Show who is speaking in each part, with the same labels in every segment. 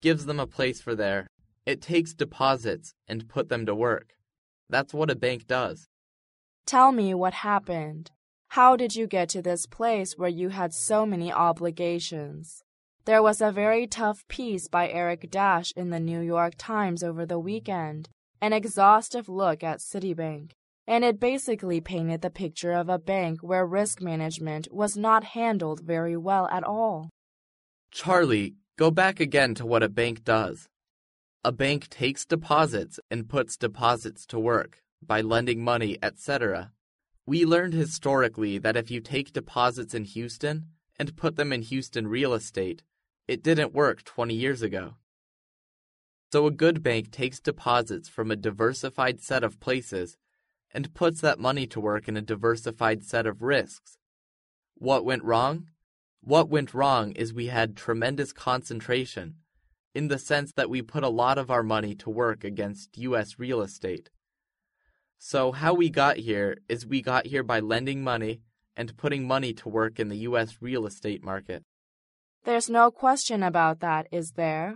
Speaker 1: gives them a place for there. It takes deposits and put them to work. That's what a bank does.
Speaker 2: Tell me what happened. How did you get to this place where you had so many obligations? There was a very tough piece by Eric Dash in the New York Times over the weekend, an exhaustive look at Citibank, and it basically painted the picture of a bank where risk management was not handled very well at all.
Speaker 1: Charlie, go back again to what a bank does. A bank takes deposits and puts deposits to work by lending money, etc. We learned historically that if you take deposits in Houston and put them in Houston real estate, it didn't work 20 years ago. So a good bank takes deposits from a diversified set of places and puts that money to work in a diversified set of risks. What went wrong? What went wrong is we had tremendous concentration, in the sense that we put a lot of our money to work against U.S. real estate. So how we got here is we got here by lending money and putting money to work in the U.S. real estate market.
Speaker 2: There's no question about that, is there?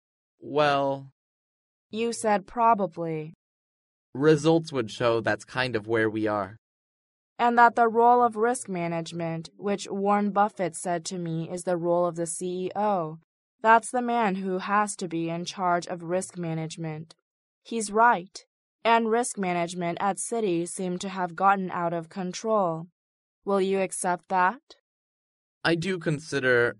Speaker 1: Well,
Speaker 2: you said probably.
Speaker 1: Results would show that's kind of where we are.
Speaker 2: And that the role of risk management, which Warren Buffett said to me is the role of the CEO, that's the man who has to be in charge of risk management. He's right. And risk management at Citi seemed to have gotten out of control. Will you accept that?
Speaker 1: I do consider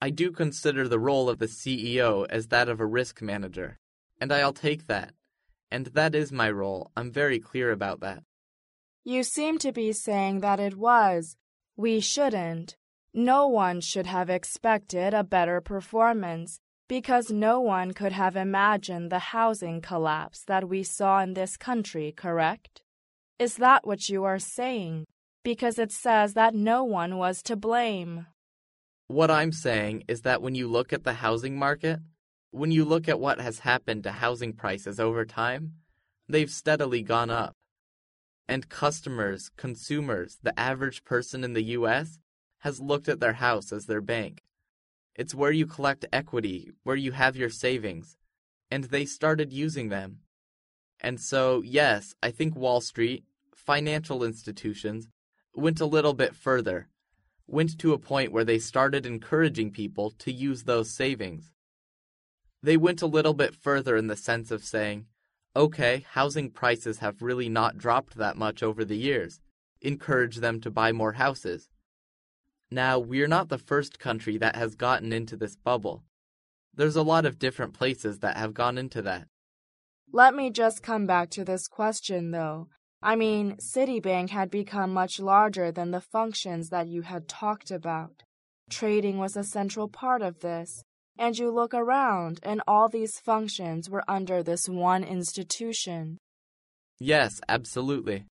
Speaker 1: the role of the CEO as that of a risk manager, and I'll take that. And that is my role. I'm very clear about that.
Speaker 2: You seem to be saying that it was. We shouldn't. No one should have expected a better performance, because no one could have imagined the housing collapse that we saw in this country, correct? Is that what you are saying? Because it says that no one was to blame.
Speaker 1: What I'm saying is that when you look at the housing market, when you look at what has happened to housing prices over time, they've steadily gone up. And customers, consumers, the average person in the U.S. has looked at their house as their bank. It's where you collect equity, where you have your savings, and they started using them. And so, yes, I think Wall Street, financial institutions, went a little bit further, went to a point where they started encouraging people to use those savings. They went a little bit further in the sense of saying, okay, housing prices have really not dropped that much over the years. Encourage them to buy more houses. Now, we're not the first country that has gotten into this bubble. There's a lot of different places that have gone into that.
Speaker 2: Let me just come back to this question, though. I mean, Citibank had become much larger than the functions that you had talked about. Trading was a central part of this, and you look around, and all these functions were under this one institution.
Speaker 1: Yes, absolutely.